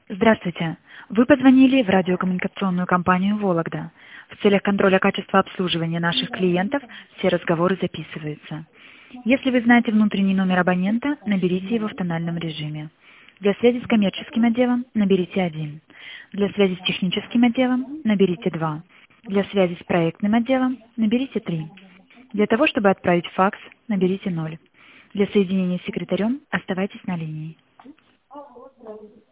Здравствуйте. Вы позвонили в радиокоммуникационную компанию «Вологда». В целях контроля качества обслуживания наших клиентов все разговоры записываются. Если вы знаете внутренний номер абонента, наберите его в тональном режиме. Для связи с коммерческим отделом наберите 1. Для связи с техническим отделом наберите 2. Для связи с проектным отделом наберите 3. Для того, чтобы отправить факс, наберите 0. Для соединения с секретарем оставайтесь на линии.